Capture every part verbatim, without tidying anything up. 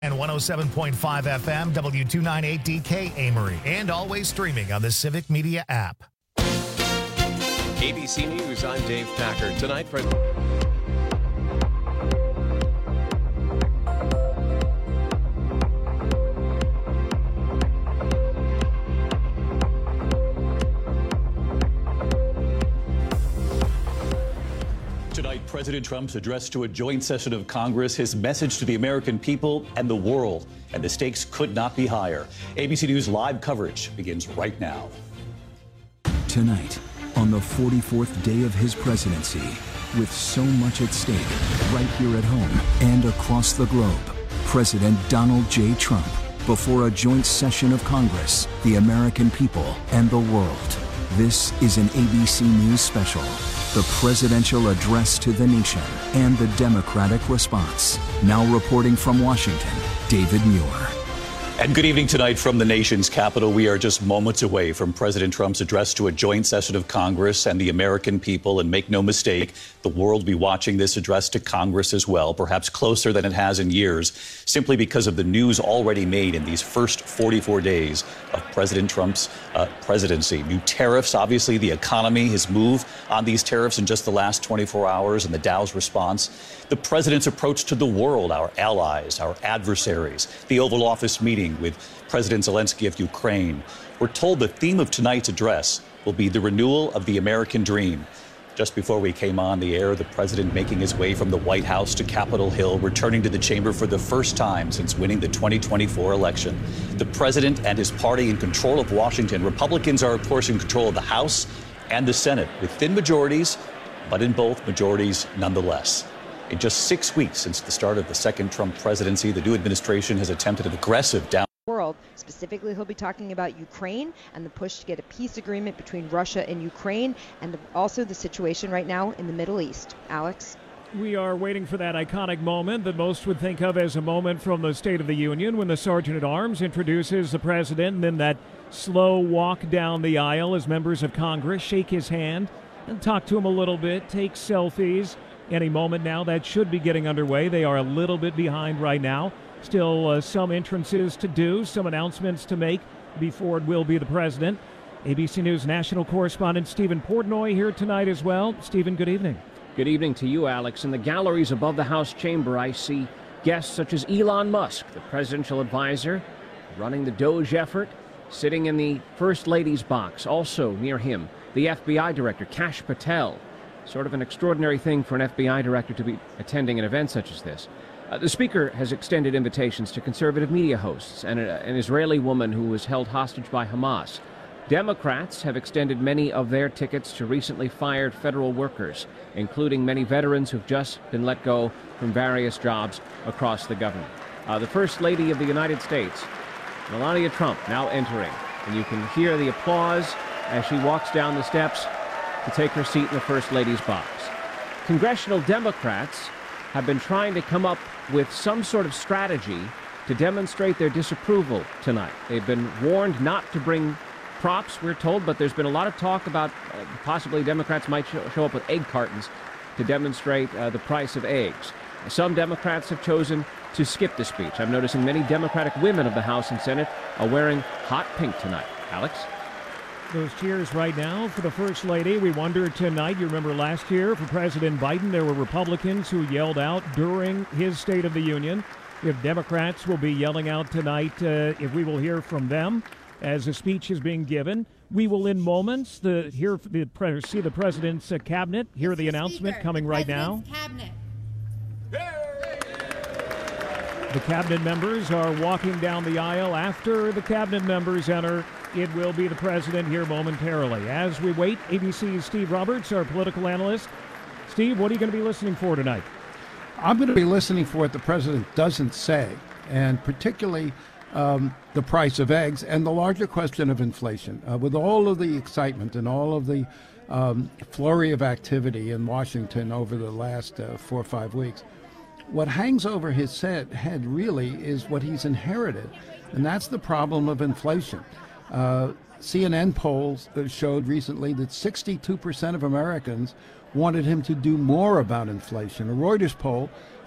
And one oh seven point five F M, W two ninety-eight D K Amory, and always streaming on the Civic Media app. A B C News, I'm Dave Packard. Tonight, President... Tonight, President Trump's address to a joint session of Congress, his message to the American people and the world, and the stakes could not be higher. A B C News live coverage begins right now. Tonight, on the forty-fourth day of his presidency, with so much at stake right here at home and across the globe, President Donald J. Trump before a joint session of Congress, the American people, and the world. This is an A B C News special. The presidential address to the nation and the Democratic response. Now reporting from Washington, David Muir. And good evening tonight from the nation's capital. We are just moments away from President Trump's address to a joint session of Congress and the American people. And make no mistake, the world will be watching this address to Congress as well, perhaps closer than it has in years, simply because of the news already made in these first forty-four days of President Trump's uh, presidency. New tariffs, obviously, the economy, his move on these tariffs in just the last twenty-four hours, and the Dow's response. The president's approach to the world, our allies, our adversaries, the Oval Office meeting with President Zelensky of Ukraine. We're told the theme of tonight's address will be the renewal of the American dream. Just before we came on the air, the president making his way from the White House to Capitol Hill, returning to the chamber for the first time since winning the twenty twenty-four election. The president and his party in control of Washington. Republicans are, of course, in control of the House and the Senate with thin majorities, but in both majorities nonetheless. In just six weeks since the start of the second Trump presidency, the new administration has attempted an aggressive down. World. Specifically, he'll be talking about Ukraine and the push to get a peace agreement between Russia and Ukraine, and also the situation right now in the Middle East. Alex? We are waiting for that iconic moment that most would think of as a moment from the State of the Union when the Sergeant at Arms introduces the president, and then that slow walk down the aisle as members of Congress shake his hand and talk to him a little bit, take selfies. Any moment now that should be getting underway. They are a little bit behind right now. Still uh, some entrances to do, some announcements to make before it will be the president. A B C News national correspondent Stephen Portnoy here tonight as well. Stephen, good evening. Good evening to you, Alex. In the galleries above the House chamber, I see guests such as Elon Musk, the presidential advisor, running the Doge effort, sitting in the First Lady's box. Also near him, the F B I director, Kash Patel. Sort of an extraordinary thing for an F B I director to be attending an event such as this. Uh, the speaker has extended invitations to conservative media hosts and a, an Israeli woman who was held hostage by Hamas. Democrats have extended many of their tickets to recently fired federal workers, including many veterans who've just been let go from various jobs across the government. Uh, the First Lady of the United States, Melania Trump, now entering, and you can hear the applause as she walks down the steps to take her seat in the First Lady's box. Congressional Democrats have been trying to come up with some sort of strategy to demonstrate their disapproval tonight. They've been warned not to bring props, we're told, but there's been a lot of talk about uh, possibly Democrats might show, show up with egg cartons to demonstrate uh, the price of eggs. Some Democrats have chosen to skip the speech. I'm noticing many Democratic women of the House and Senate are wearing hot pink tonight. Alex? Those cheers right now for the First Lady. We wonder tonight, you remember last year for President Biden, there were Republicans who yelled out during his State of the Union. If Democrats will be yelling out tonight, uh, if we will hear from them as the speech is being given. We will in moments the, hear the, see the President's uh, cabinet, hear the announcement Speaker, coming the right now. Cabinet. The cabinet members are walking down the aisle. After the cabinet members enter, it will be the president here momentarily. As we wait, A B C's Steve Roberts, our political analyst. Steve, what are you going to be listening for tonight? I'm going to be listening for what the president doesn't say, and particularly um, the price of eggs and the larger question of inflation. Uh, with all of the excitement and all of the um, flurry of activity in Washington over the last uh, four or five weeks, what hangs over his head really is what he's inherited, and that's the problem of inflation. Uh, C N N polls showed recently that sixty-two percent of Americans wanted him to do more about inflation. A Reuters poll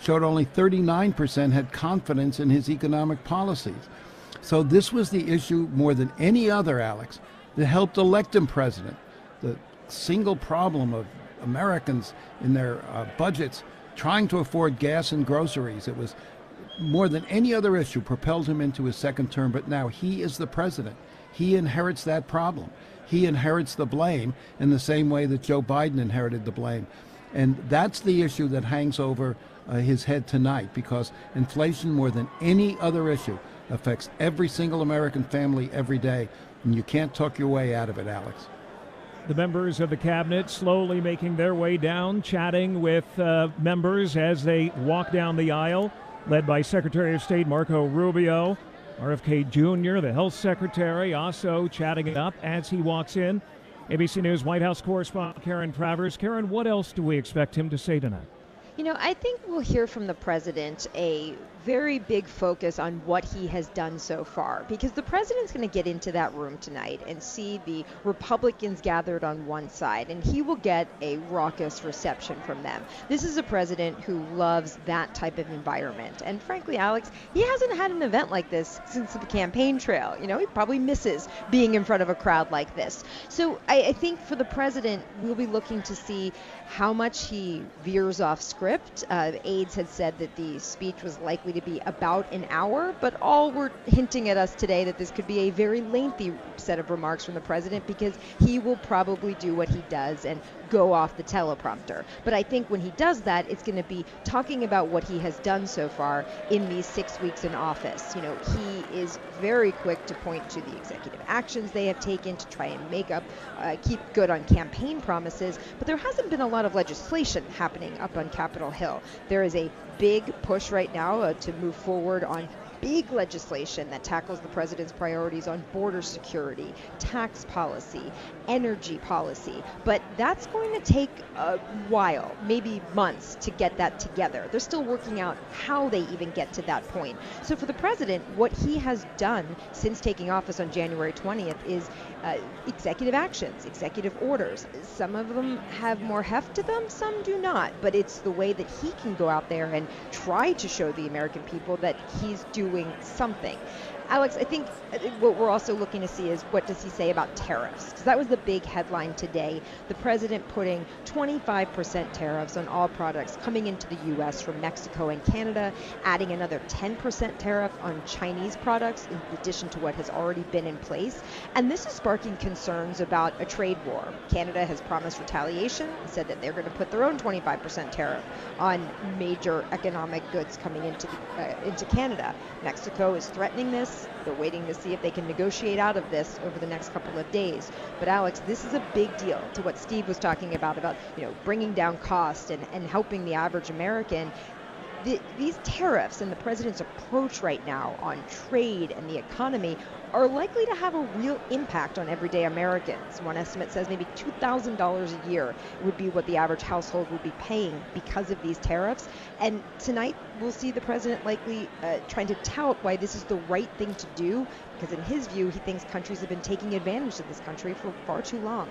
showed only thirty-nine percent had confidence in his economic policies. So this was the issue more than any other, Alex, that helped elect him president. The single problem of Americans in their uh, budgets trying to afford gas and groceries. It was more than any other issue propelled him into his second term, but now he is the president. He inherits that problem. He inherits the blame in the same way that Joe Biden inherited the blame. And that's the issue that hangs over uh, his head tonight, because inflation, more than any other issue, affects every single American family every day, and you can't talk your way out of it, Alex. The members of the cabinet slowly making their way down, chatting with uh, members as they walk down the aisle, led by Secretary of State Marco Rubio. R F K Junior, the health secretary, also chatting it up as he walks in. A B C News White House correspondent Karen Travers. Karen, what else do we expect him to say tonight? You know, I think we'll hear from the president a very big focus on what he has done so far, because the president's going to get into that room tonight and see the Republicans gathered on one side, and he will get a raucous reception from them. This is a president who loves that type of environment. And frankly, Alex, he hasn't had an event like this since the campaign trail. You know, he probably misses being in front of a crowd like this. So I, I think for the president, we'll be looking to see how much he veers off script. Uh, aides had said that the speech was likely to be about an hour, but all were hinting at us today that this could be a very lengthy set of remarks from the president, because he will probably do what he does and go off the teleprompter. But I think when he does that, it's going to be talking about what he has done so far in these six weeks in office. You know, he is very quick to point to the executive actions they have taken to try and make up, uh, keep good on campaign promises, but there hasn't been a lot of legislation happening up on Capitol Hill. There is a big push right now uh, to move forward on big legislation that tackles the president's priorities on border security, tax policy, energy policy. But that's going to take a while, maybe months, to get that together. They're still working out how they even get to that point. So for the president, what he has done since taking office on January twentieth is uh, executive actions, executive orders. Some of them have more heft to them, some do not. But it's the way that he can go out there and try to show the American people that he's doing something. Alex, I think what we're also looking to see is what does he say about tariffs? Because that was the big headline today. The president putting twenty-five percent tariffs on all products coming into the U S from Mexico and Canada, adding another ten percent tariff on Chinese products in addition to what has already been in place. And this is sparking concerns about a trade war. Canada has promised retaliation and said that they're going to put their own twenty-five percent tariff on major economic goods coming into, the, uh, into Canada. Mexico is threatening this. They're waiting to see if they can negotiate out of this over the next couple of days. But Alex, this is a big deal to what Steve was talking about, about, you know, bringing down cost and, and helping the average American. The, these tariffs and the president's approach right now on trade and the economy are likely to have a real impact on everyday Americans. One estimate says maybe two thousand dollars a year would be what the average household would be paying because of these tariffs. And tonight we'll see the president likely uh, trying to tout why this is the right thing to do, because in his view, he thinks countries have been taking advantage of this country for far too long.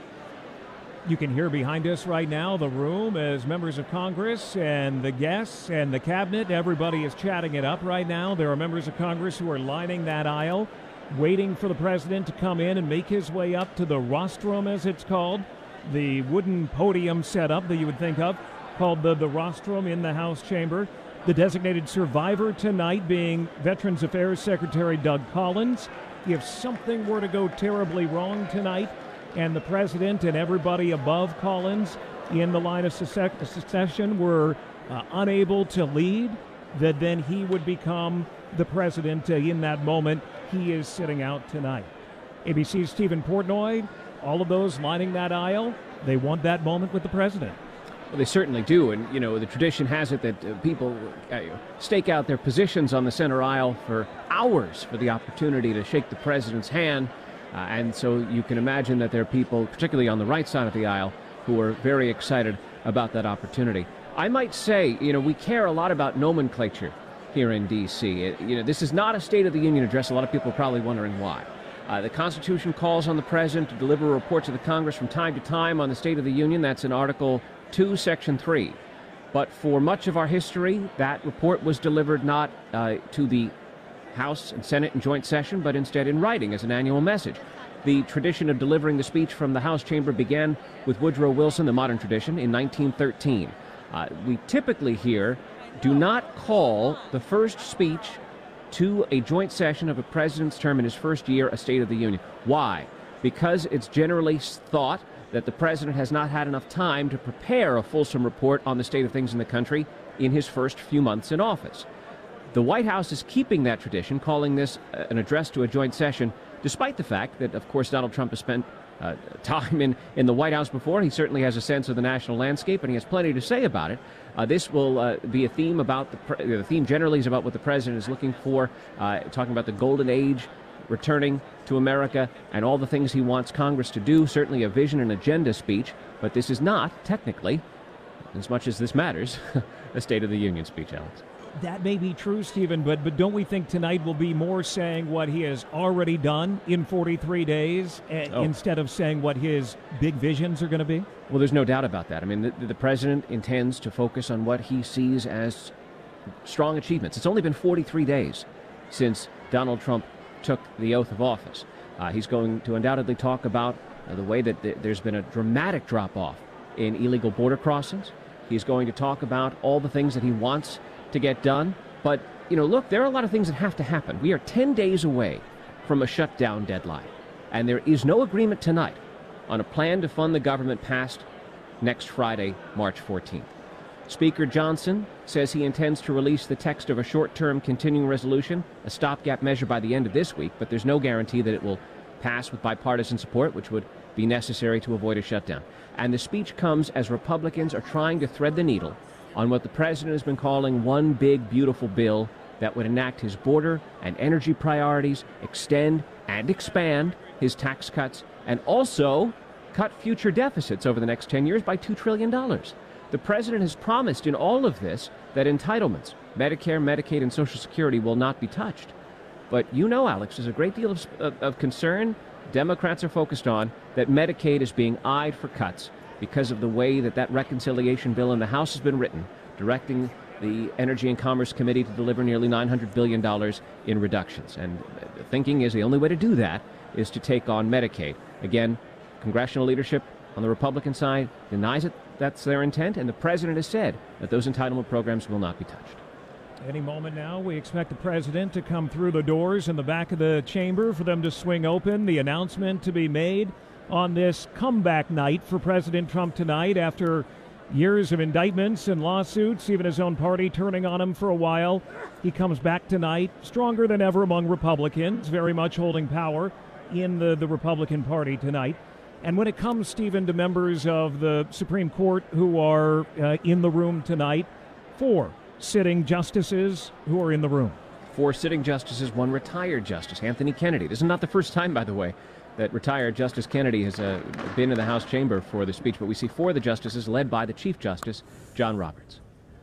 You can hear behind us right now the room as members of Congress and the guests and the cabinet, everybody is chatting it up right now. There are members of Congress who are lining that aisle, waiting for the president to come in and make his way up to the rostrum, as it's called, the wooden podium setup that you would think of, called the, the rostrum in the House chamber. The designated survivor tonight being Veterans Affairs Secretary Doug Collins. If something were to go terribly wrong tonight, and the president and everybody above Collins in the line of succession were uh, unable to lead, that then he would become the president uh, in that moment. He is sitting out tonight. A B C's Stephen Portnoy, all of those lining that aisle, they want that moment with the president. Well, they certainly do, and you know the tradition has it that uh, people uh, stake out their positions on the center aisle for hours for the opportunity to shake the president's hand. Uh, and so you can imagine that there are people, particularly on the right side of the aisle, who are very excited about that opportunity. I might say, you know, we care a lot about nomenclature here in D C It, you know, this is not a State of the Union address. A lot of people are probably wondering why. Uh, the Constitution calls on the president to deliver a report to the Congress from time to time on the State of the Union. That's in Article two, Section three. But for much of our history, that report was delivered not uh, to the House and Senate in joint session, but instead in writing as an annual message. The tradition of delivering the speech from the House chamber began with Woodrow Wilson, the modern tradition, in nineteen thirteen. Uh, we typically here do not call the first speech to a joint session of a president's term in his first year a State of the Union. Why? Because it's generally thought that the president has not had enough time to prepare a fulsome report on the state of things in the country in his first few months in office. The White House is keeping that tradition, calling this an address to a joint session, despite the fact that, of course, Donald Trump has spent uh, time in, in the White House before. He certainly has a sense of the national landscape, and he has plenty to say about it. Uh, this will uh, be a theme about the, pre- the theme generally is about what the president is looking for, uh, talking about the golden age returning to America and all the things he wants Congress to do, certainly a vision and agenda speech. But this is not, technically, as much as this matters, a State of the Union speech, Alex. That may be true, Stephen, but, but don't we think tonight will be more saying what he has already done in forty-three days uh, oh. instead of saying what his big visions are going to be? Well, there's no doubt about that. I mean, the, the president intends to focus on what he sees as strong achievements. It's only been forty-three days since Donald Trump took the oath of office. Uh, he's going to undoubtedly talk about uh, the way that th- there's been a dramatic drop-off in illegal border crossings. He's going to talk about all the things that he wants to get done. But, you know, look, there are a lot of things that have to happen. We are ten days away from a shutdown deadline, and there is no agreement tonight on a plan to fund the government past next Friday, March fourteenth. Speaker Johnson says he intends to release the text of a short-term continuing resolution, a stopgap measure, by the end of this week, but there's no guarantee that it will pass with bipartisan support, which would be necessary to avoid a shutdown. And the speech comes as Republicans are trying to thread the needle on what the president has been calling one big, beautiful bill that would enact his border and energy priorities, extend and expand his tax cuts, and also cut future deficits over the next ten years by two trillion dollars. The president has promised in all of this that entitlements, Medicare, Medicaid, and Social Security will not be touched. But you know, Alex, there's a great deal of, of, of concern Democrats are focused on that Medicaid is being eyed for cuts because of the way that that reconciliation bill in the House has been written, directing the Energy and Commerce Committee to deliver nearly nine hundred billion dollars in reductions. And the thinking is the only way to do that is to take on Medicaid. Again, congressional leadership on the Republican side denies it. That's their intent, and the president has said that those entitlement programs will not be touched. Any moment now, we expect the president to come through the doors in the back of the chamber, for them to swing open, the announcement to be made on this comeback night for President Trump tonight after years of indictments and lawsuits, even his own party turning on him for a while. He comes back tonight, stronger than ever among Republicans, very much holding power in the, the Republican Party tonight. And when it comes, Stephen, to members of the Supreme Court who are uh, in the room tonight, four sitting justices who are in the room. Four sitting justices, one retired justice, Anthony Kennedy. This is not the first time, by the way, that retired Justice Kennedy has uh, been in the House chamber for the speech, but we see four of the justices led by the Chief Justice, John Roberts.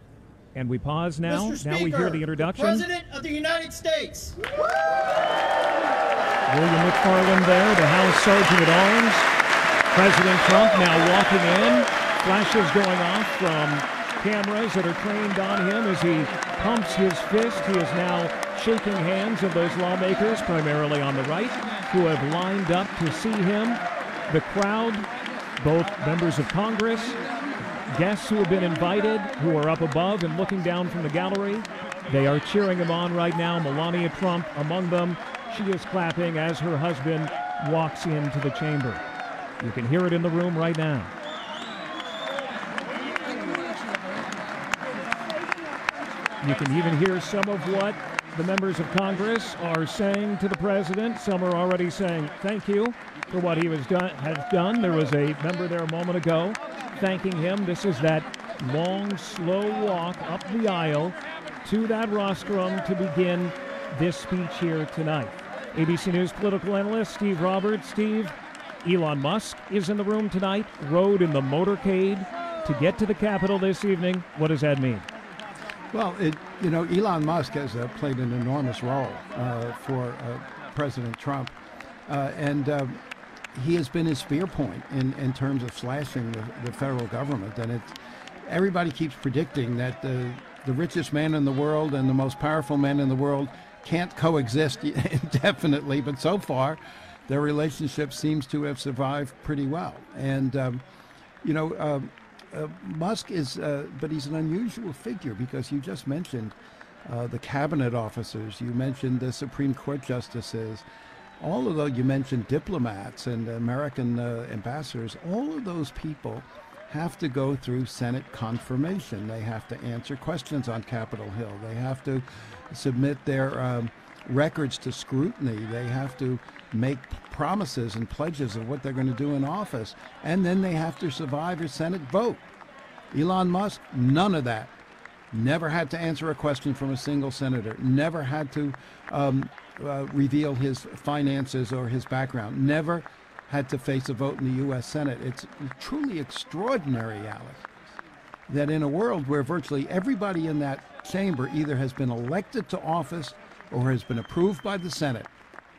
And we pause now. Mister Speaker, now we hear the introduction. The President of the United States. William McFarland there, the House Sergeant at Arms. President Trump now walking in. Flashes going off from cameras that are trained on him as he pumps his fist. He is now shaking hands of those lawmakers, primarily on the right, who have lined up to see him. The crowd, both members of Congress, guests who have been invited, who are up above and looking down from the gallery. They are cheering him on right now. Melania Trump among them. She is clapping as her husband walks into the chamber. You can hear it in the room right now. You can even hear some of what the members of Congress are saying to the president. Some are already saying thank you for what he was done, has done. There was a member there a moment ago thanking him. This is that long, slow walk up the aisle to that rostrum to begin this speech here tonight. A B C News political analyst Steve Roberts. Steve, Elon Musk is in the room tonight, rode in the motorcade to get to the Capitol this evening. What does that mean? Well, it, you know, Elon Musk has uh, played an enormous role uh, for uh, President Trump, uh, and uh, he has been his spear point in, in terms of slashing the, the federal government. And it, everybody keeps predicting that the, the richest man in the world and the most powerful man in the world can't coexist indefinitely, but so far their relationship seems to have survived pretty well. And, um, you know, uh, uh, Musk is, uh, but he's an unusual figure because you just mentioned uh, the cabinet officers, you mentioned the Supreme Court justices, all of those, you mentioned diplomats and American uh, ambassadors, all of those people have to go through Senate confirmation. They have to answer questions on Capitol Hill. They have to submit their um, records to scrutiny. They have to make promises and pledges of what they're going to do in office. And then they have to survive a Senate vote. Elon Musk, none of that. Never had to answer a question from a single senator. Never had to um, uh, reveal his finances or his background. Never had to face a vote in the U S Senate. It's truly extraordinary, Alex, that in a world where virtually everybody in that chamber either has been elected to office or has been approved by the Senate,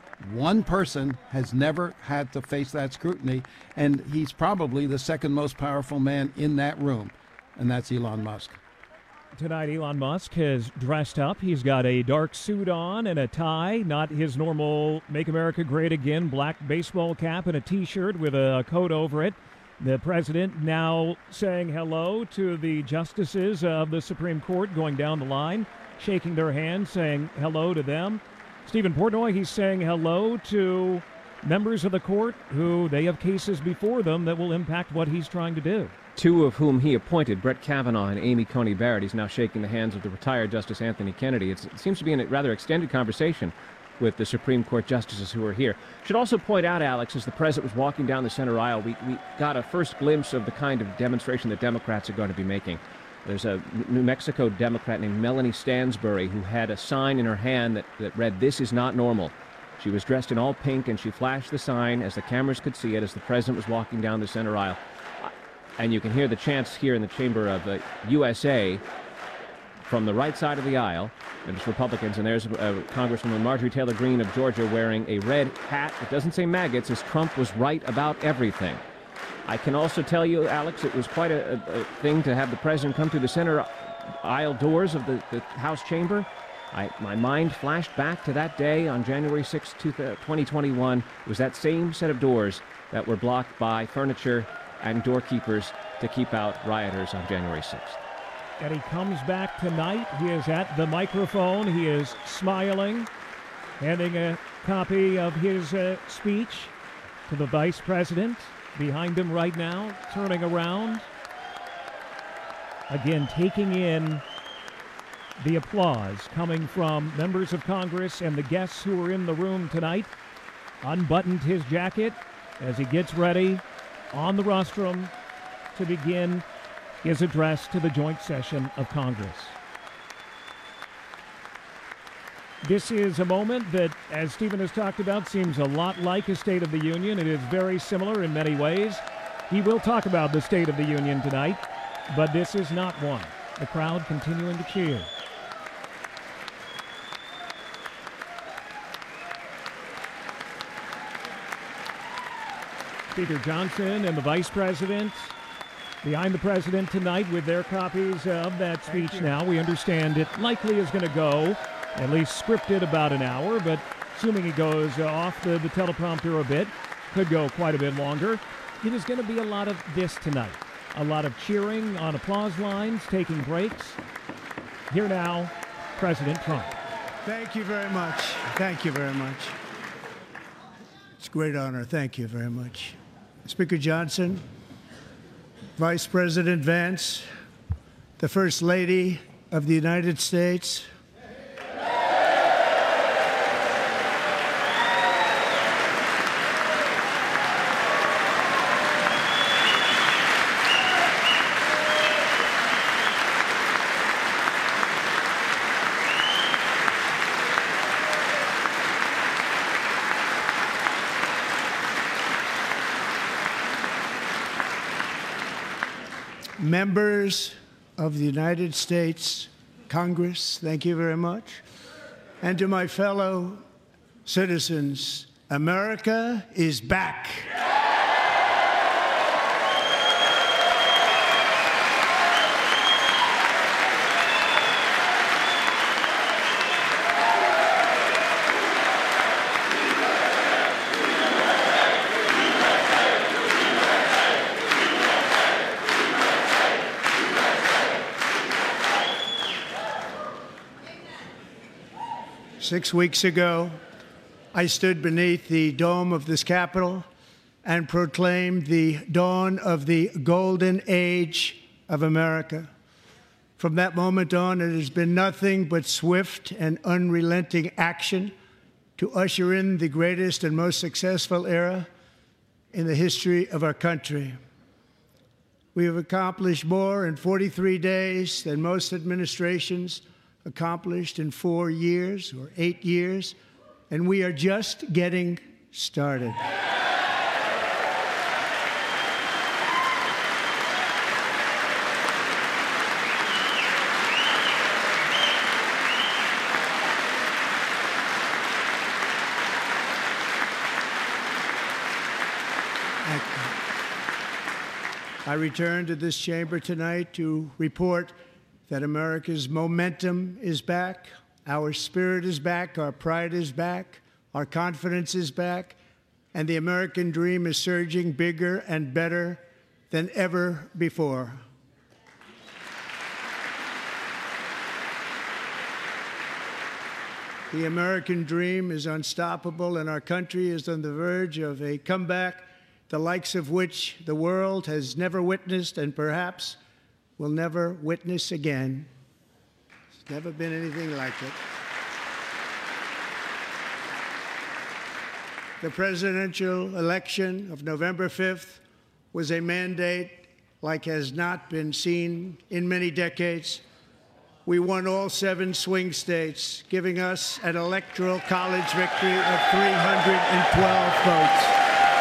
one person has never had to face that scrutiny, and he's probably the second most powerful man in that room, and that's Elon Musk. Tonight, Elon Musk has dressed up. He's got a dark suit on and a tie, not his normal Make America Great Again black baseball cap and a T-shirt with a coat over it. The president now saying hello to the justices of the Supreme Court, going down the line, shaking their hands, saying hello to them. Stephen Portnoy, he's saying hello to members of the court who they have cases before them that will impact what he's trying to do. Two of whom he appointed, Brett Kavanaugh and Amy Coney Barrett. He's now shaking the hands of the retired Justice Anthony Kennedy. It's, it seems to be in a rather extended conversation with the Supreme Court justices who are here. Should also point out, Alex, as the president was walking down the center aisle, we, we got a first glimpse of the kind of demonstration that Democrats are going to be making. There's a New Mexico Democrat named Melanie Stansbury who had a sign in her hand that, that read, "This is not normal." She was dressed in all pink, and she flashed the sign as the cameras could see it as the president was walking down the center aisle. And you can hear the chants here in the chamber of the U S A from the right side of the aisle. There's Republicans, and there's uh, Congresswoman Marjorie Taylor Greene of Georgia wearing a red hat. It doesn't say MAGA. It says Trump was right about everything. I can also tell you, Alex, it was quite a, a, a thing to have the president come through the center aisle doors of the, the House chamber. I, my mind flashed back to that day on January sixth, twenty twenty-one. It was that same set of doors that were blocked by furniture and doorkeepers to keep out rioters on January sixth. And he comes back tonight. He is at the microphone. He is smiling, handing a copy of his uh, speech to the vice president behind him right now, turning around. Again, taking in the applause coming from members of Congress and the guests who are in the room tonight. Unbuttoned his jacket as he gets ready on the rostrum to begin his address to the joint session of Congress. This is a moment that, as Stephen has talked about, seems a lot like a State of the Union. It is very similar in many ways. He will talk about the State of the Union tonight, but this is not one. The crowd continuing to cheer. Speaker Johnson and the Vice President behind the President tonight with their copies of that speech now. We understand it likely is going to go, at least scripted, about an hour, but assuming he goes off the, the teleprompter a bit, could go quite a bit longer. It is going to be a lot of this tonight. A lot of cheering on applause lines, taking breaks. Here now, President Trump. Thank you very much. Thank you very much. It's a great honor. Thank you very much. Speaker Johnson, Vice President Vance, the First Lady of the United States, members of the United States Congress, thank you very much. And to my fellow citizens, America is back. Six weeks ago, I stood beneath the dome of this Capitol and proclaimed the dawn of the golden age of America. From that moment on, it has been nothing but swift and unrelenting action to usher in the greatest and most successful era in the history of our country. We have accomplished more in forty-three days than most administrations accomplished in four years or eight years, and we are just getting started. I return to this chamber tonight to report that America's momentum is back, our spirit is back, our pride is back, our confidence is back, and the American dream is surging bigger and better than ever before. The American dream is unstoppable, and our country is on the verge of a comeback, the likes of which the world has never witnessed and perhaps will never witness again. There's never been anything like it. The presidential election of November fifth was a mandate like has not been seen in many decades. We won all seven swing states, giving us an electoral college victory of three hundred twelve votes.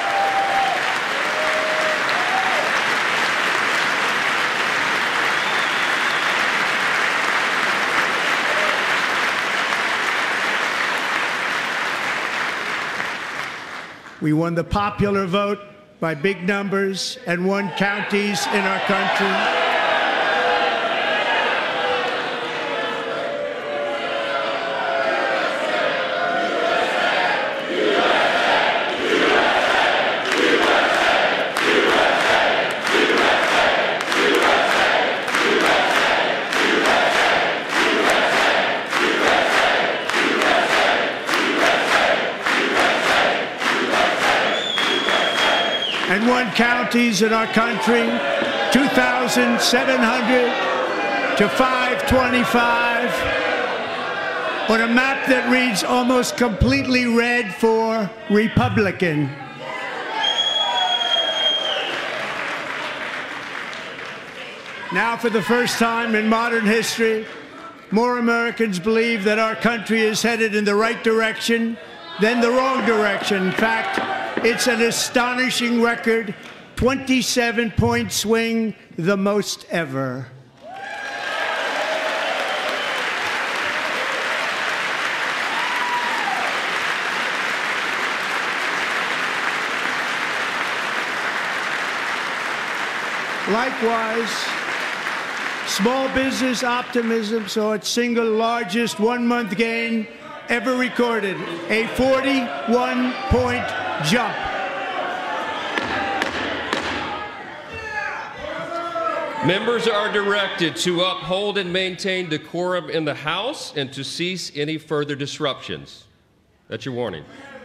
We won the popular vote by big numbers and won counties in our country. And won counties in our country, two thousand seven hundred to five twenty-five, on a map that reads almost completely red for Republican. Now, for the first time in modern history, more Americans believe that our country is headed in the right direction than the wrong direction. In fact, it's an astonishing record, twenty-seven point swing, the most ever. Likewise, small business optimism saw its single largest one-month gain ever recorded, a forty-one point jump. Members are directed to uphold and maintain decorum in the House and to cease any further disruptions. That's your warning.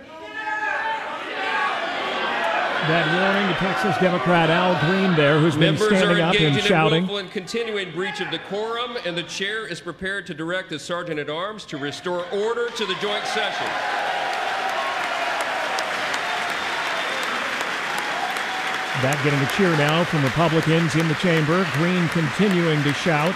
That warning to Texas Democrat Al Green there, who's been Members standing are up and engaging shouting. in willful and continuing breach of decorum, and the chair is prepared to direct the Sergeant-at-Arms to restore order to the joint session. That getting a cheer now from Republicans in the chamber. Green continuing to shout.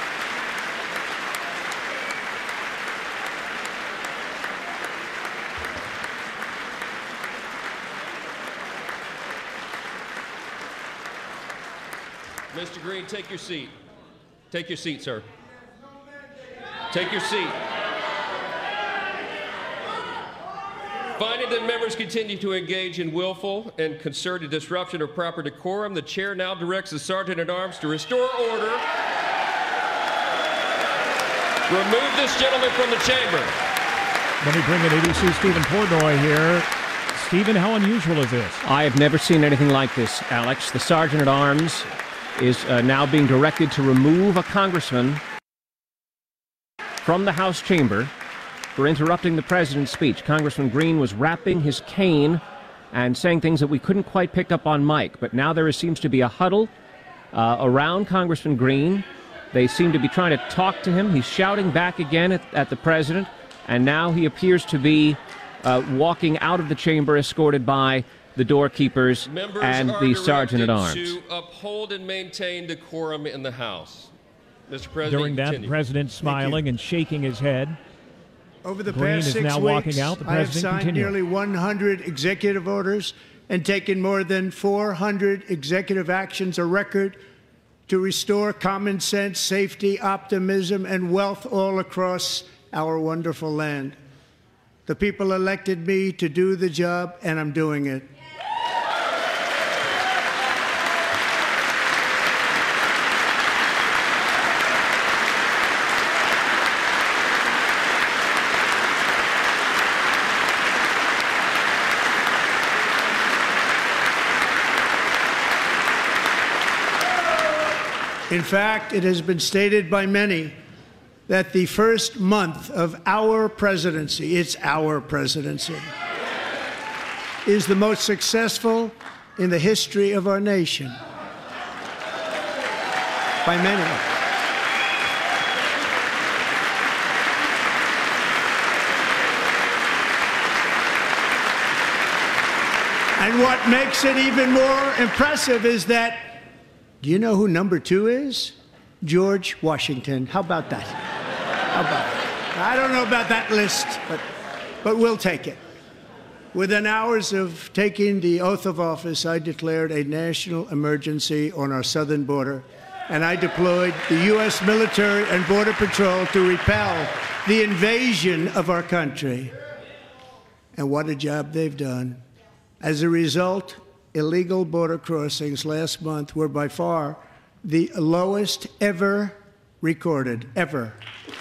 Mister Green, take your seat. Take your seat, sir. Take your seat. Finding that members continue to engage in willful and concerted disruption of proper decorum, the chair now directs the Sergeant-at-Arms to restore order. Remove this gentleman from the chamber. Let me bring in A B C Stephen Portnoy here. Stephen, how unusual is this? I have never seen anything like this, Alex. The Sergeant-at-Arms is uh, now being directed to remove a congressman from the House chamber for interrupting the president's speech. Congressman Green was rapping his cane and saying things that we couldn't quite pick up on mic. But now there seems to be a huddle uh, around Congressman Green. They seem to be trying to talk to him. He's shouting back again at, at the president. And now he appears to be uh, walking out of the chamber escorted by the doorkeepers Members and are the sergeant-at-arms. to uphold and maintain decorum in the House. Mister President, During that, continue. the president smiling and shaking his head. Over the Green past is six now weeks, walking out. The I have president signed continuing. nearly one hundred executive orders and taken more than four hundred executive actions, a record to restore common sense, safety, optimism, and wealth all across our wonderful land. The people elected me to do the job, and I'm doing it. In fact, it has been stated by many that the first month of our presidency, it's our presidency, is the most successful in the history of our nation. By many. And what makes it even more impressive is that, do you know who number two is? George Washington. How about that? How about it? I don't know about that list, but, but we'll take it. Within hours of taking the oath of office, I declared a national emergency on our southern border, and I deployed the U S military and Border Patrol to repel the invasion of our country. And what a job they've done. As a result, illegal border crossings last month were by far the lowest ever recorded, ever.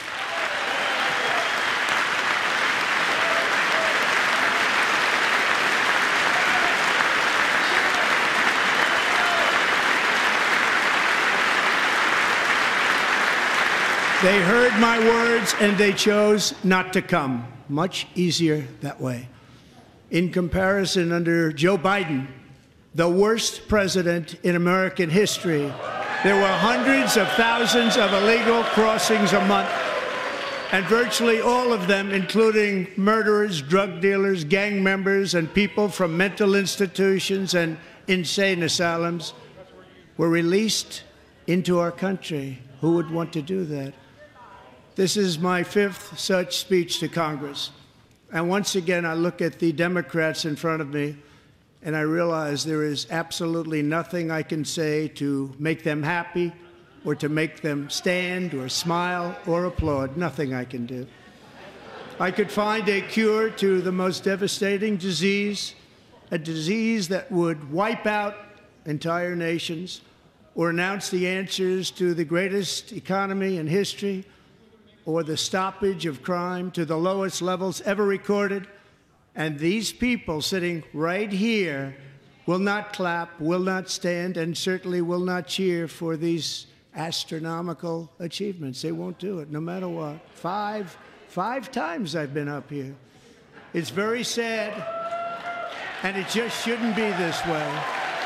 They heard my words and they chose not to come. Much easier that way. In comparison, under Joe Biden, the worst president in American history, there were hundreds of thousands of illegal crossings a month, and virtually all of them, including murderers, drug dealers, gang members, and people from mental institutions and insane asylums, were released into our country. Who would want to do that? This is my fifth such speech to Congress. And once again, I look at the Democrats in front of me, and I realize there is absolutely nothing I can say to make them happy or to make them stand or smile or applaud. Nothing I can do. I could find a cure to the most devastating disease, a disease that would wipe out entire nations, or announce the answers to the greatest economy in history, or the stoppage of crime to the lowest levels ever recorded. And these people sitting right here will not clap, will not stand, and certainly will not cheer for these astronomical achievements. They won't do it, no matter what. Five, five times I've been up here. It's very sad, and it just shouldn't be this way.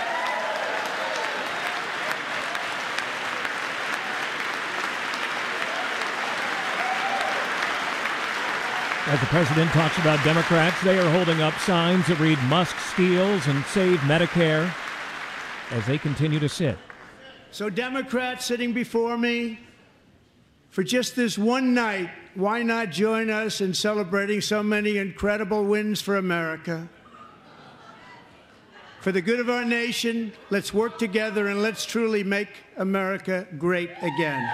As the president talks about Democrats, they are holding up signs that read "Musk steals" and "Save Medicare" as they continue to sit. So Democrats sitting before me, for just this one night, why not join us in celebrating so many incredible wins for America? For the good of our nation, let's work together and let's truly make America great again.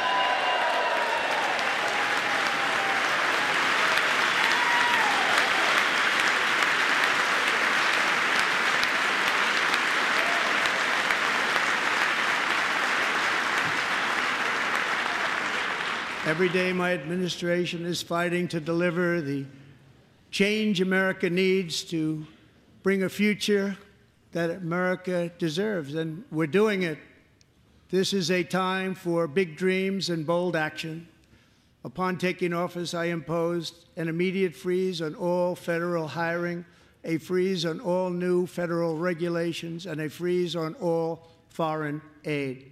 Every day, my administration is fighting to deliver the change America needs to bring a future that America deserves, and we're doing it. This is a time for big dreams and bold action. Upon taking office, I imposed an immediate freeze on all federal hiring, a freeze on all new federal regulations, and a freeze on all foreign aid.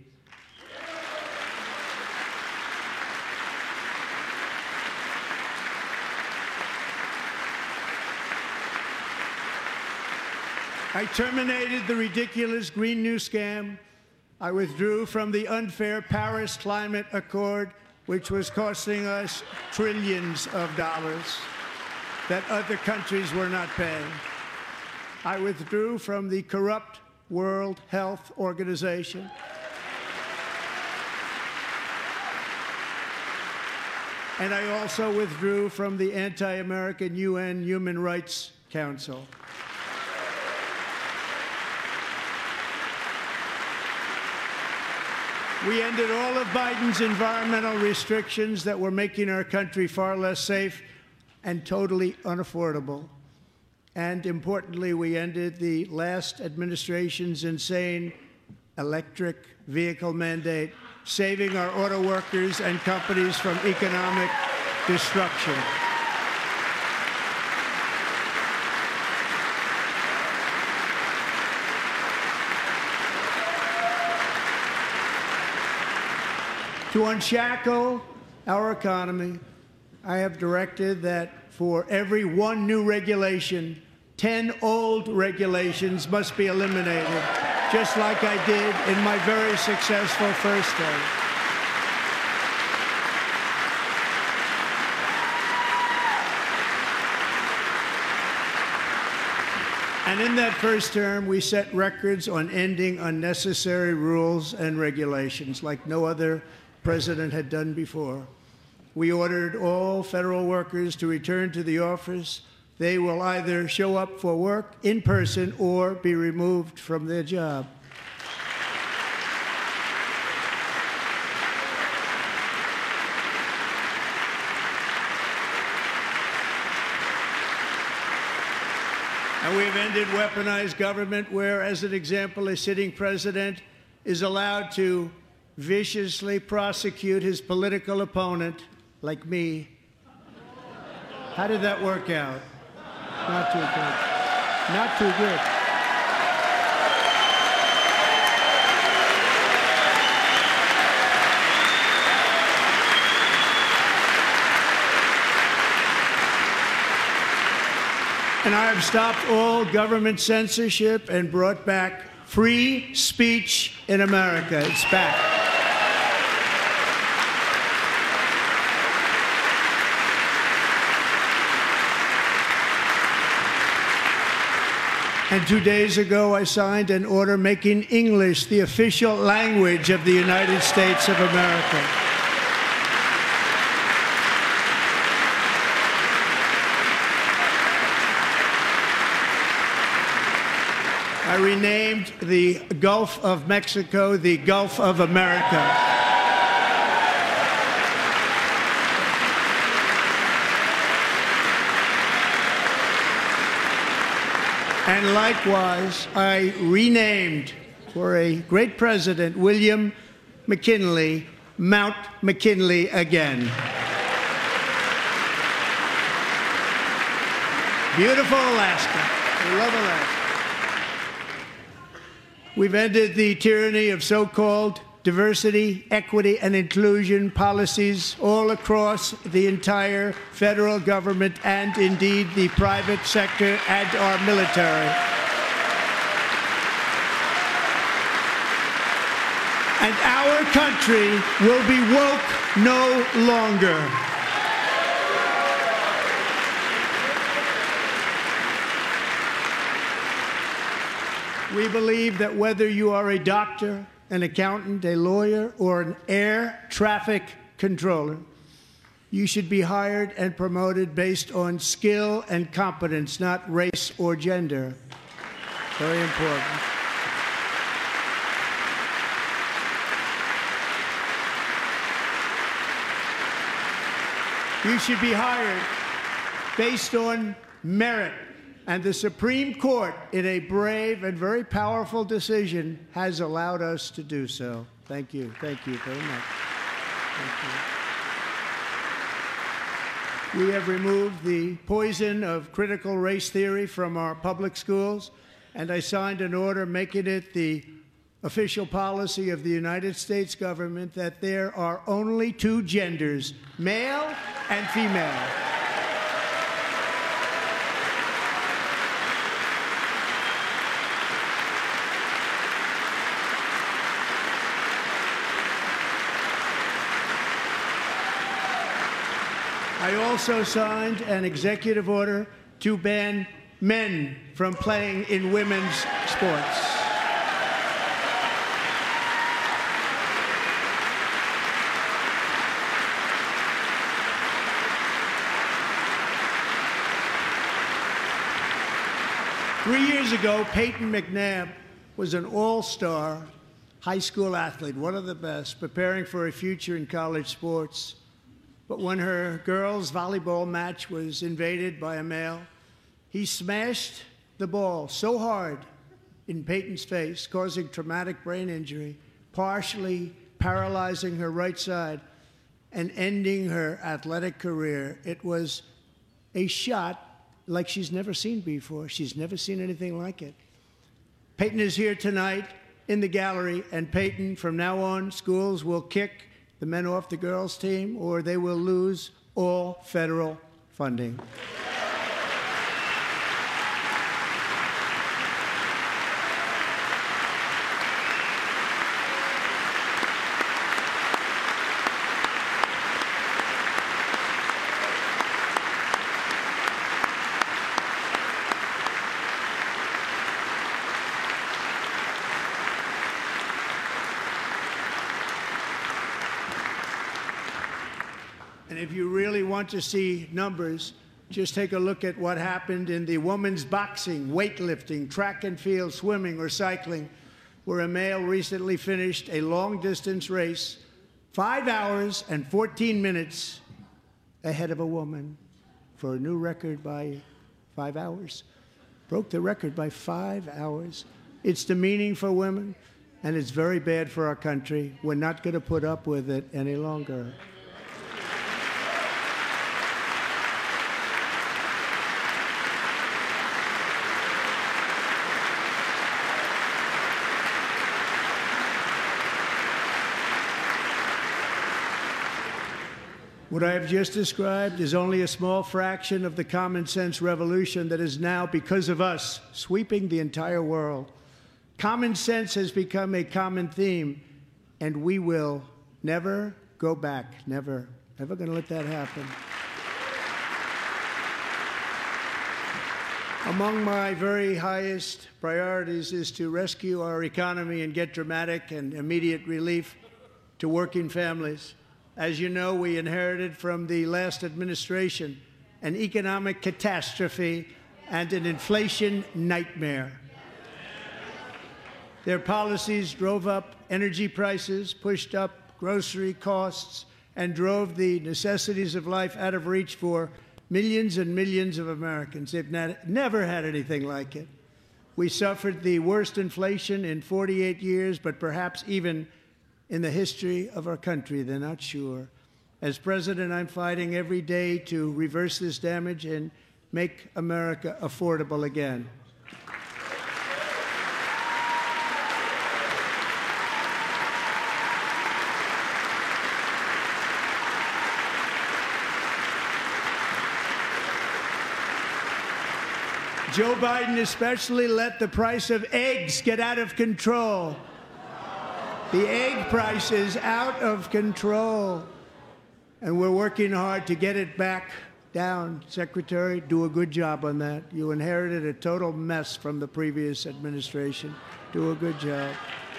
I terminated the ridiculous Green New Scam. I withdrew from the unfair Paris Climate Accord, which was costing us trillions of dollars that other countries were not paying. I withdrew from the corrupt World Health Organization. And I also withdrew from the anti-American U N Human Rights Council. We ended all of Biden's environmental restrictions that were making our country far less safe and totally unaffordable. And importantly, we ended the last administration's insane electric vehicle mandate, saving our auto workers and companies from economic destruction. To unshackle our economy, I have directed that for every one new regulation, ten old regulations must be eliminated, just like I did in my very successful first day. And in that first term, we set records on ending unnecessary rules and regulations like no other president had done before. We ordered all federal workers to return to the office. They will either show up for work in person or be removed from their job. And we've ended weaponized government where, as an example, a sitting president is allowed to viciously prosecute his political opponent, like me. How did that work out? Not too good. Not too good. And I have stopped all government censorship and brought back free speech in America. It's back. And two days ago, I signed an order making English the official language of the United States of America. I renamed the Gulf of Mexico the Gulf of America. And likewise, I renamed, for a great president, William McKinley, Mount McKinley again. Beautiful Alaska. We love Alaska. We've ended the tyranny of so-called diversity, equity, and inclusion policies all across the entire federal government and indeed the private sector and our military. And our country will be woke no longer. We believe that whether you are a doctor, an accountant, a lawyer, or an air traffic controller, you should be hired and promoted based on skill and competence, not race or gender. Very important. You should be hired based on merit. And the Supreme Court, in a brave and very powerful decision, has allowed us to do so. Thank you. Thank you very much. Thank you. We have removed the poison of critical race theory from our public schools, and I signed an order making it the official policy of the United States government that there are only two genders, male and female. I also signed an executive order to ban men from playing in women's sports. Three years ago, Peyton McNabb was an all-star high school athlete, one of the best, preparing for a future in college sports. But when her girls' volleyball match was invaded by a male, he smashed the ball so hard in Peyton's face, causing traumatic brain injury, partially paralyzing her right side and ending her athletic career. It was a shot like she's never seen before. She's never seen anything like it. Peyton is here tonight in the gallery, and Peyton, from now on, schools will kick the men off the girls' team, or they will lose all federal funding. And if you really want to see numbers, just take a look at what happened in the women's boxing, weightlifting, track and field, swimming, or cycling, where a male recently finished a long-distance race, five hours and fourteen minutes ahead of a woman for a new record by five hours. Broke the record by five hours. It's demeaning for women, and it's very bad for our country. We're not going to put up with it any longer. What I have just described is only a small fraction of the common sense revolution that is now, because of us, sweeping the entire world. Common sense has become a common theme, and we will never go back. Never. Never going to let that happen. Among my very highest priorities is to rescue our economy and get dramatic and immediate relief to working families. As you know, we inherited from the last administration an economic catastrophe and an inflation nightmare. Their policies drove up energy prices, pushed up grocery costs, and drove the necessities of life out of reach for millions and millions of Americans. They've not, never had anything like it. We suffered the worst inflation in forty-eight years, but perhaps even in the history of our country. They're not sure. As president, I'm fighting every day to reverse this damage and make America affordable again. Joe Biden especially let the price of eggs get out of control. The egg price is out of control, and we're working hard to get it back down. Secretary, do a good job on that. You inherited a total mess from the previous administration. Do a good job.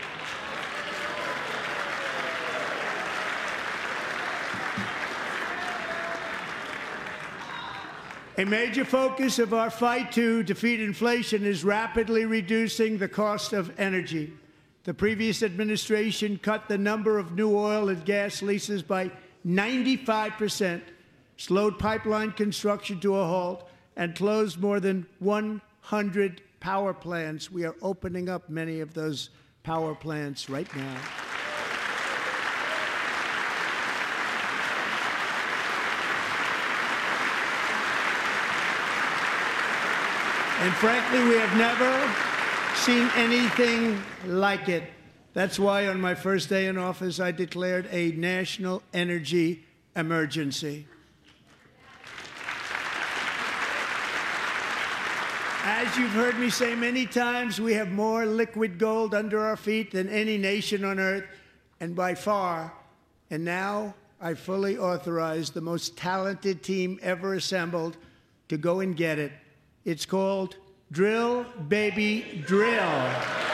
A major focus of our fight to defeat inflation is rapidly reducing the cost of energy. The previous administration cut the number of new oil and gas leases by ninety-five percent, slowed pipeline construction to a halt, and closed more than one hundred power plants. We are opening up many of those power plants right now. And frankly, we have never seen anything like it. That's why on my first day in office, I declared a national energy emergency. As you've heard me say many times, we have more liquid gold under our feet than any nation on earth, and by far. And now I fully authorize the most talented team ever assembled to go and get it. It's called Drill, Baby, Drill.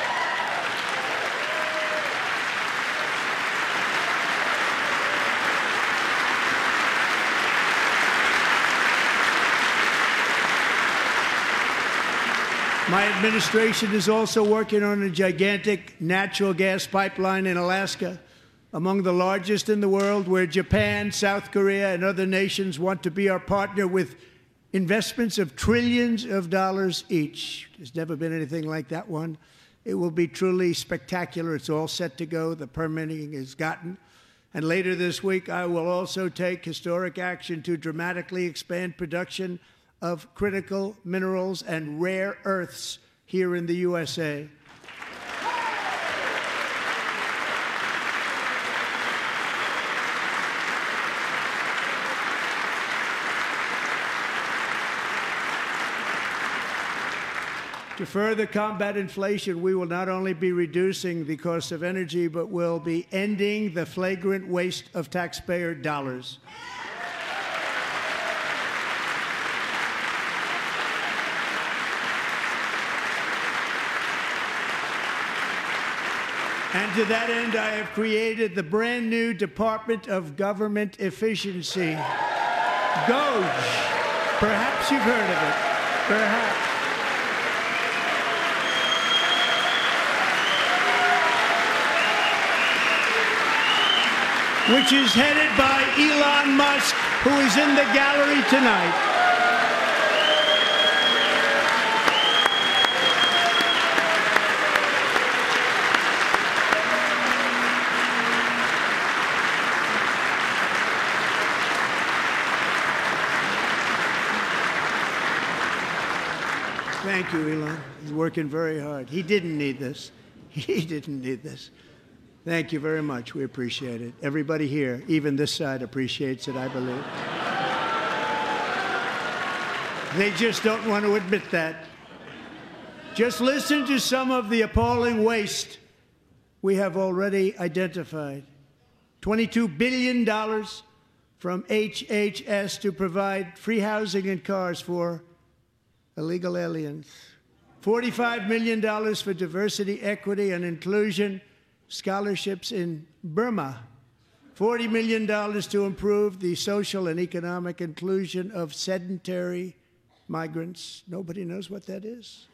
My administration is also working on a gigantic natural gas pipeline in Alaska, among the largest in the world, where Japan, South Korea, and other nations want to be our partner with investments of trillions of dollars each. There's never been anything like that one. It will be truly spectacular. It's all set to go. The permitting is gotten. And later this week, I will also take historic action to dramatically expand production of critical minerals and rare earths here in the U S A. To further combat inflation, we will not only be reducing the cost of energy, but will be ending the flagrant waste of taxpayer dollars. And to that end, I have created the brand new Department of Government Efficiency, GOGE. Perhaps you've heard of it. Perhaps. Which is headed by Elon Musk, who is in the gallery tonight. Thank you, Elon. He's working very hard. He didn't need this. He didn't need this. Thank you very much. We appreciate it. Everybody here, even this side, appreciates it, I believe. They just don't want to admit that. Just listen to some of the appalling waste we have already identified. twenty-two billion dollars from H H S to provide free housing and cars for illegal aliens. forty-five million dollars for diversity, equity, and inclusion scholarships in Burma. forty million dollars to improve the social and economic inclusion of sedentary migrants. Nobody knows what that is.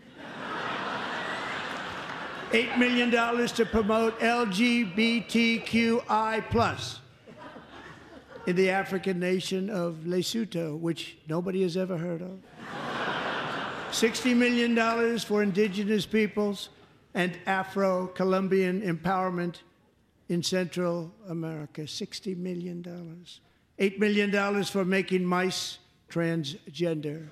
eight million dollars to promote L G B T Q I plus in the African nation of Lesotho, which nobody has ever heard of. sixty million dollars for indigenous peoples and Afro-Colombian empowerment in Central America. sixty million dollars. eight million dollars for making mice transgender.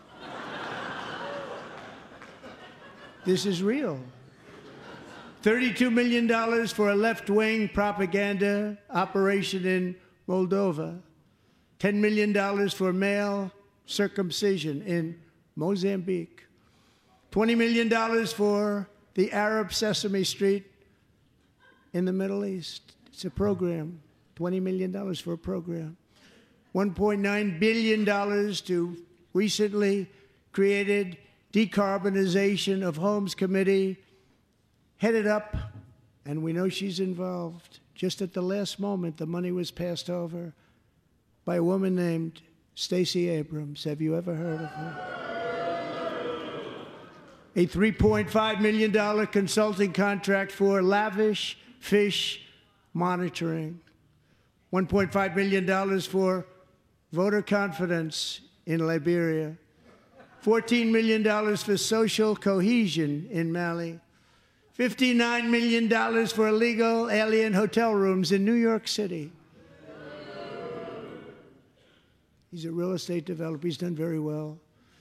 This is real. thirty-two million dollars for a left-wing propaganda operation in Moldova. ten million dollars for male circumcision in Mozambique. twenty million dollars for the Arab Sesame Street in the Middle East. It's a program. twenty million dollars for a program. one point nine billion dollars to recently created Decarbonization of Homes Committee, headed up, and we know she's involved. Just at the last moment, the money was passed over by a woman named Stacey Abrams. Have you ever heard of her? A three point five million dollars consulting contract for lavish fish monitoring. one point five million dollars for voter confidence in Liberia. fourteen million dollars for social cohesion in Mali. fifty-nine million dollars for illegal alien hotel rooms in New York City. He's a real estate developer. He's done very well.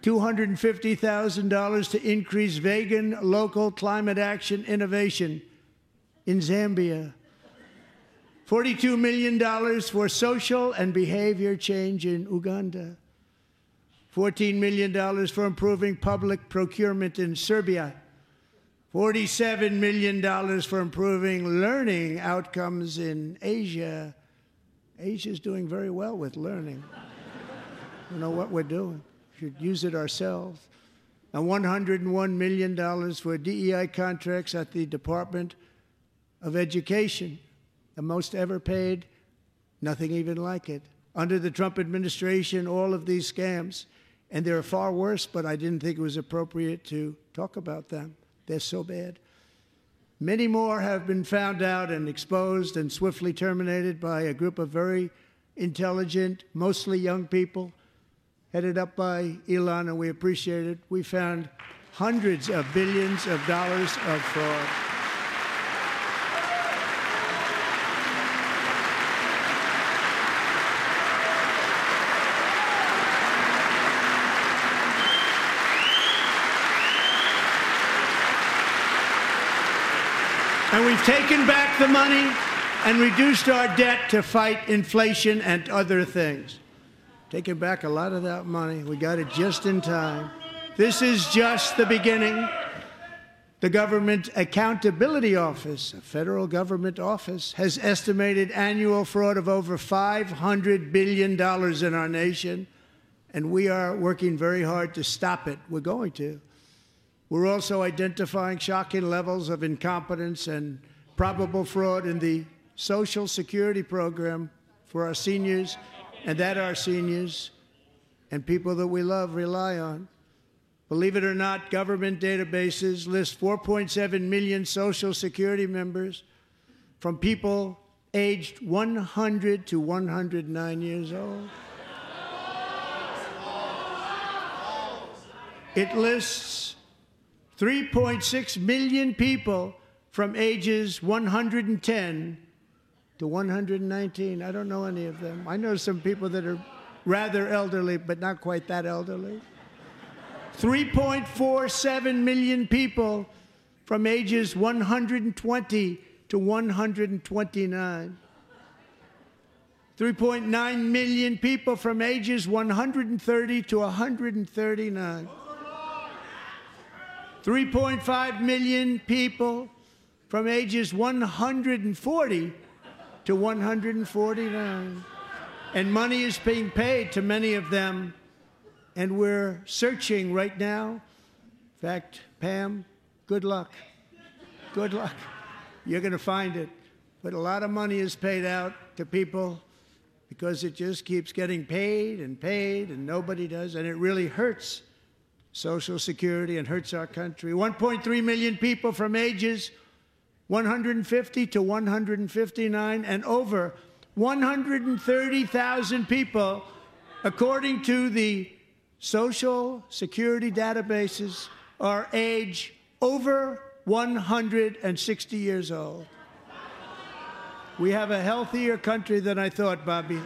two hundred fifty thousand dollars to increase vegan local climate action innovation in Zambia, forty-two million dollars for social and behavior change in Uganda, fourteen million dollars for improving public procurement in Serbia, forty-seven million dollars for improving learning outcomes in Asia. Asia's doing very well with learning. We know what we're doing. We should use it ourselves. And one hundred one million dollars for D E I contracts at the Department of Education, the most ever paid, nothing even like it. Under the Trump administration, all of these scams, and they're far worse, but I didn't think it was appropriate to talk about them. They're so bad. Many more have been found out and exposed and swiftly terminated by a group of very intelligent, mostly young people, headed up by Elon, and we appreciate it. We found hundreds of billions of dollars of fraud. And we've taken back the money and reduced our debt to fight inflation and other things. Taken back a lot of that money. We got it just in time. This is just the beginning. The Government Accountability Office, a federal government office, has estimated annual fraud of over five hundred billion dollars in our nation, and we are working very hard to stop it. We're going to. We're also identifying shocking levels of incompetence and probable fraud in the Social Security program for our seniors, and that our seniors and people that we love rely on. Believe it or not, government databases list four point seven million Social Security members from people aged one hundred to one hundred nine years old. It lists three point six million people from ages one hundred ten to one hundred nineteen. I don't know any of them. I know some people that are rather elderly, but not quite that elderly. three point four seven million people from ages one hundred twenty to one hundred twenty-nine. three point nine million people from ages one hundred thirty to one hundred thirty-nine. three point five million people from ages one hundred forty to one hundred forty-nine. And money is being paid to many of them, and we're searching right now. In fact, Pam, good luck. Good luck. You're going to find it. But a lot of money is paid out to people because it just keeps getting paid and paid, and nobody does, and it really hurts Social Security and hurts our country. one point three million people from ages one hundred fifty to one hundred fifty-nine, and over one hundred thirty thousand people, according to the Social Security databases, are age over one hundred sixty years old. We have a healthier country than I thought, Bobby.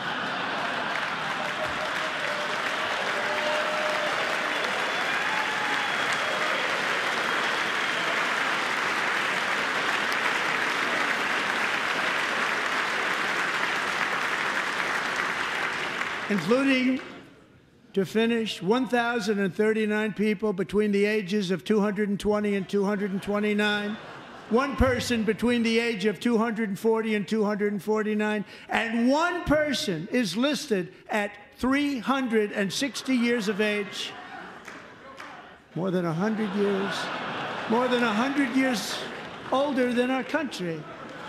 Including, to finish, one thousand thirty-nine people between the ages of two hundred twenty and two hundred twenty-nine, one person between the age of two hundred forty and two hundred forty-nine, and one person is listed at three hundred sixty years of age. More than one hundred years, more than one hundred years older than our country.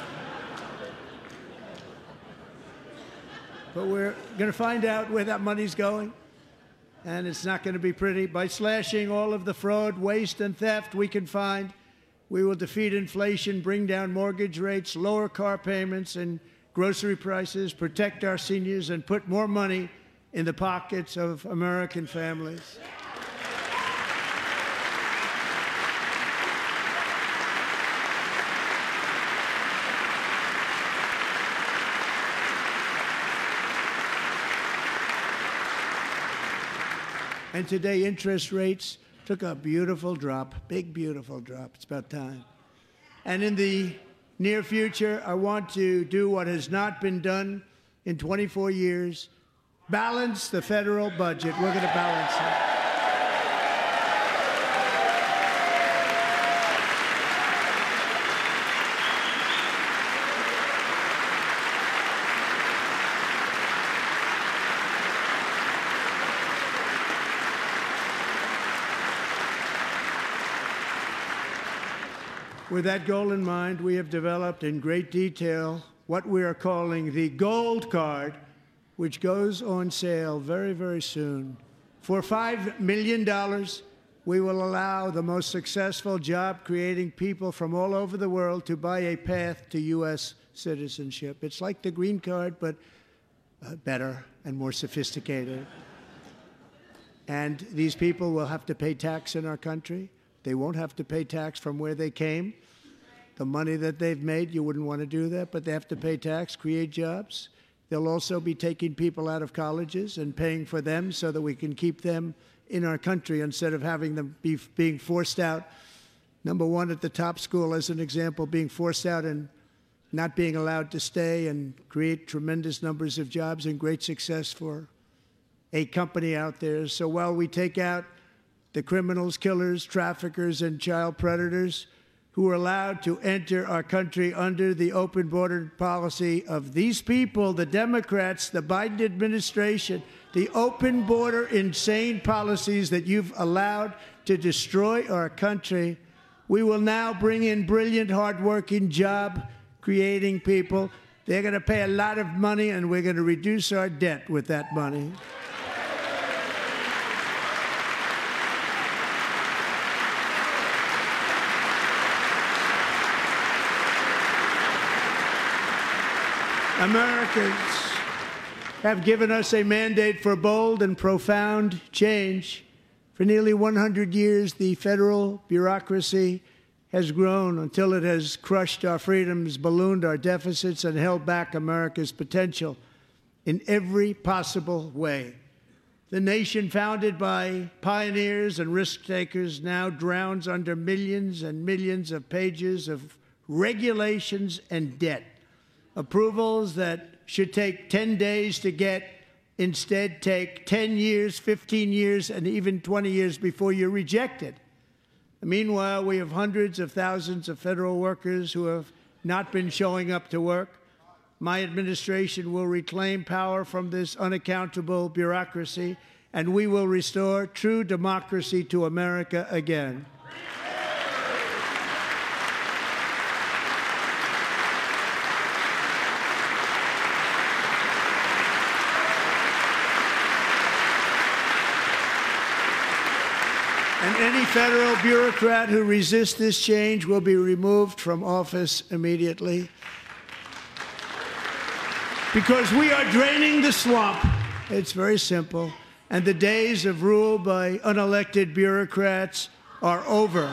But we're going to find out where that money's going, and it's not going to be pretty. By slashing all of the fraud, waste, and theft we can find, we will defeat inflation, bring down mortgage rates, lower car payments and grocery prices, protect our seniors, and put more money in the pockets of American families. And today, interest rates took a beautiful drop, big, beautiful drop. It's about time. And in the near future, I want to do what has not been done in twenty-four years, balance the federal budget. We're going to balance it. With that goal in mind, we have developed in great detail what we are calling the Gold Card, which goes on sale very, very soon. For five million dollars, we will allow the most successful job-creating people from all over the world to buy a path to U S citizenship. It's like the green card, but uh, better and more sophisticated. And these people will have to pay tax in our country. They won't have to pay tax from where they came. The money that they've made, you wouldn't want to do that, but they have to pay tax, create jobs. They'll also be taking people out of colleges and paying for them so that we can keep them in our country instead of having them be being forced out. Number one, at the top school, as an example, being forced out and not being allowed to stay and create tremendous numbers of jobs and great success for a company out there. So while we take out the criminals, killers, traffickers, and child predators who are allowed to enter our country under the open border policy of these people, the Democrats, the Biden administration, the open border insane policies that you've allowed to destroy our country. We will now bring in brilliant, hardworking, job-creating people. They're going to pay a lot of money, and we're going to reduce our debt with that money. Americans have given us a mandate for bold and profound change. For nearly one hundred years, the federal bureaucracy has grown until it has crushed our freedoms, ballooned our deficits, and held back America's potential in every possible way. The nation founded by pioneers and risk-takers now drowns under millions and millions of pages of regulations and debt. Approvals that should take ten days to get instead take ten years, fifteen years, and even twenty years before you're rejected. Meanwhile, we have hundreds of thousands of federal workers who have not been showing up to work. My administration will reclaim power from this unaccountable bureaucracy, and we will restore true democracy to America again. And any federal bureaucrat who resists this change will be removed from office immediately. Because we are draining the swamp. It's very simple. And the days of rule by unelected bureaucrats are over.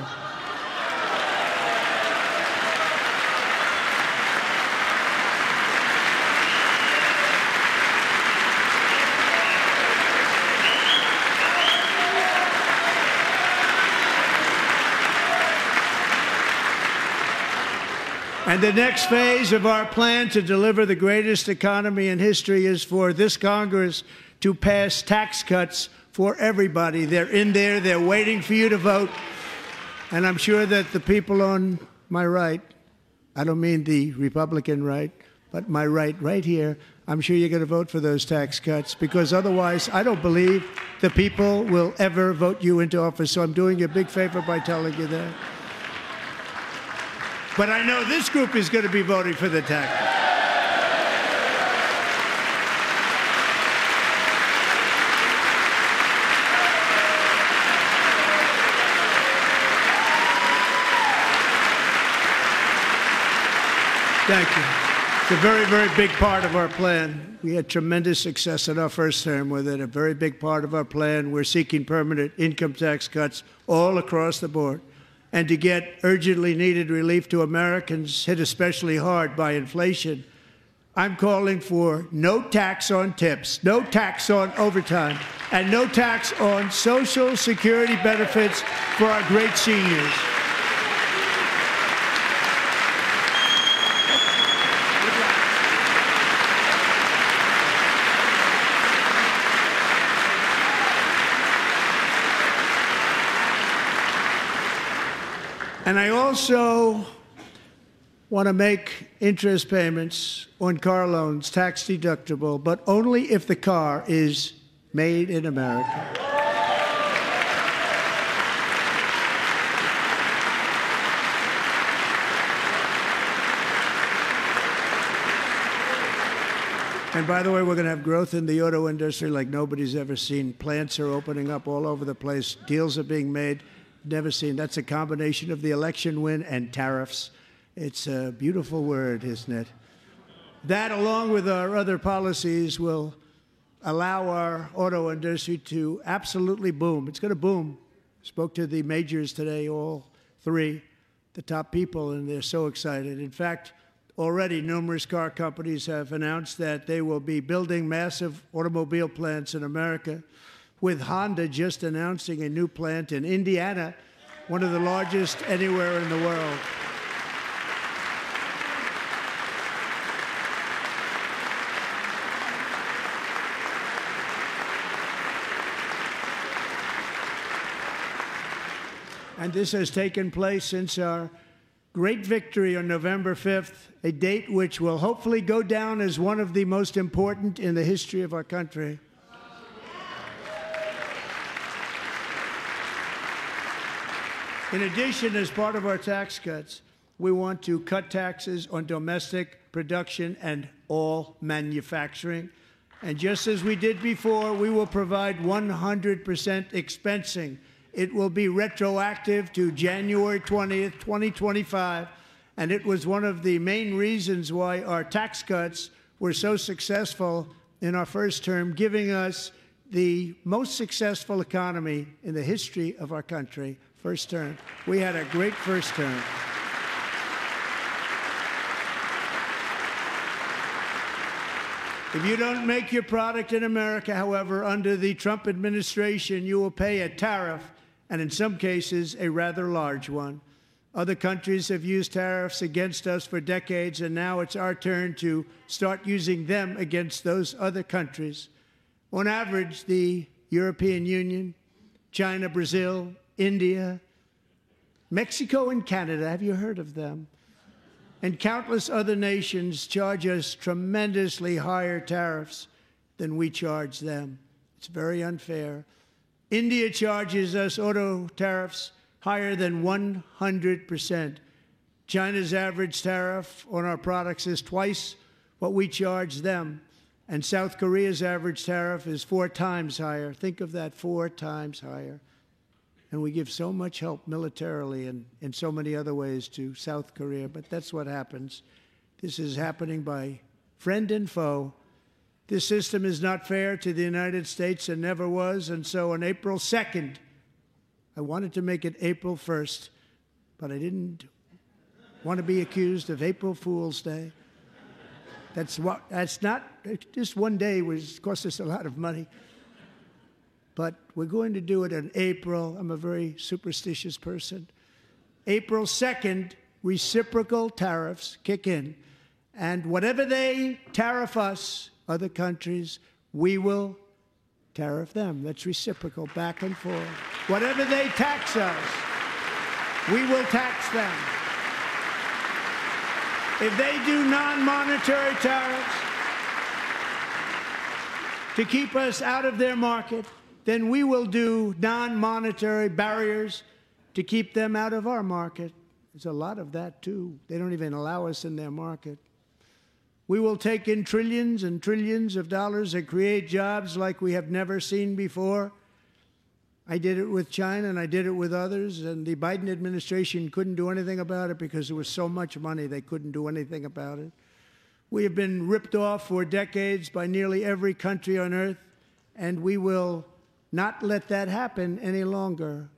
And the next phase of our plan to deliver the greatest economy in history is for this Congress to pass tax cuts for everybody. They're in there. They're waiting for you to vote. And I'm sure that the people on my right, I don't mean the Republican right, but my right, right here, I'm sure you're going to vote for those tax cuts, because otherwise I don't believe the people will ever vote you into office. So I'm doing you a big favor by telling you that. But I know this group is going to be voting for the tax. Thank you. It's a very, very big part of our plan. We had tremendous success in our first term with it. A very big part of our plan. We're seeking permanent income tax cuts all across the board. And to get urgently needed relief to Americans hit especially hard by inflation, I'm calling for no tax on tips, no tax on overtime, and no tax on Social Security benefits for our great seniors. And I also want to make interest payments on car loans tax deductible, but only if the car is made in America. And by the way, we're going to have growth in the auto industry like nobody's ever seen. Plants are opening up all over the place. Deals are being made. Never seen. That's a combination of the election win and tariffs. It's a beautiful word, isn't it? That, along with our other policies, will allow our auto industry to absolutely boom. It's going to boom. Spoke to the majors today, all three, the top people, and they're so excited. In fact, already numerous car companies have announced that they will be building massive automobile plants in America, with Honda just announcing a new plant in Indiana, one of the largest anywhere in the world. And this has taken place since our great victory on November fifth, a date which will hopefully go down as one of the most important in the history of our country. In addition, as part of our tax cuts, we want to cut taxes on domestic production and all manufacturing. And just as we did before, we will provide one hundred percent expensing. It will be retroactive to January twentieth, twenty twenty-five, and it was one of the main reasons why our tax cuts were so successful in our first term, giving us the most successful economy in the history of our country. First term. We had a great first term. If you don't make your product in America, however, under the Trump administration, you will pay a tariff, and in some cases, a rather large one. Other countries have used tariffs against us for decades, and now it's our turn to start using them against those other countries. On average, the European Union, China, Brazil, India, Mexico, and Canada, have you heard of them? And countless other nations charge us tremendously higher tariffs than we charge them. It's very unfair. India charges us auto tariffs higher than one hundred percent. China's average tariff on our products is twice what we charge them. And South Korea's average tariff is four times higher. Think of that, four times higher. And we give so much help militarily and in so many other ways to South Korea, but that's what happens. This is happening by friend and foe. This system is not fair to the United States and never was, and so on April second, I wanted to make it April first, but I didn't want to be accused of April Fool's Day. That's what, that's not, just one day was cost us a lot of money. But we're going to do it in April. I'm a very superstitious person. April second, reciprocal tariffs kick in. And whatever they tariff us, other countries, we will tariff them. That's reciprocal, back and forth. Whatever they tax us, we will tax them. If they do non-monetary tariffs to keep us out of their market, then we will do non-monetary barriers to keep them out of our market. There's a lot of that, too. They don't even allow us in their market. We will take in trillions and trillions of dollars and create jobs like we have never seen before. I did it with China, and I did it with others, and the Biden administration couldn't do anything about it because there was so much money they couldn't do anything about it. We have been ripped off for decades by nearly every country on earth, and we will not let that happen any longer.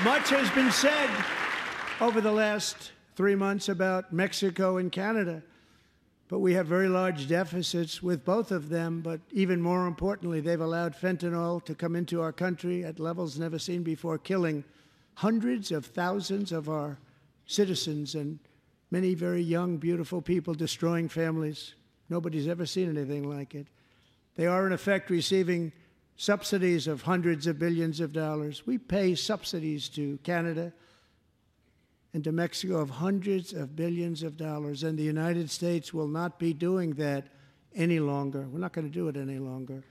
Much has been said over the last three months about Mexico and Canada, but we have very large deficits with both of them. But even more importantly, they've allowed fentanyl to come into our country at levels never seen before, killing hundreds of thousands of our citizens and many very young, beautiful people, destroying families. Nobody's ever seen anything like it. They are, in effect, receiving subsidies of hundreds of billions of dollars. We pay subsidies to Canada and to Mexico of hundreds of billions of dollars, and the United States will not be doing that any longer. We're not going to do it any longer.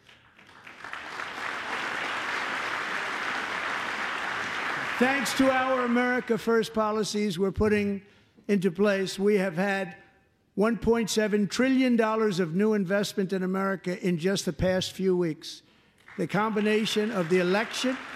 Thanks to our America First policies we're putting into place, we have had one point seven trillion dollars of new investment in America in just the past few weeks. The combination of the election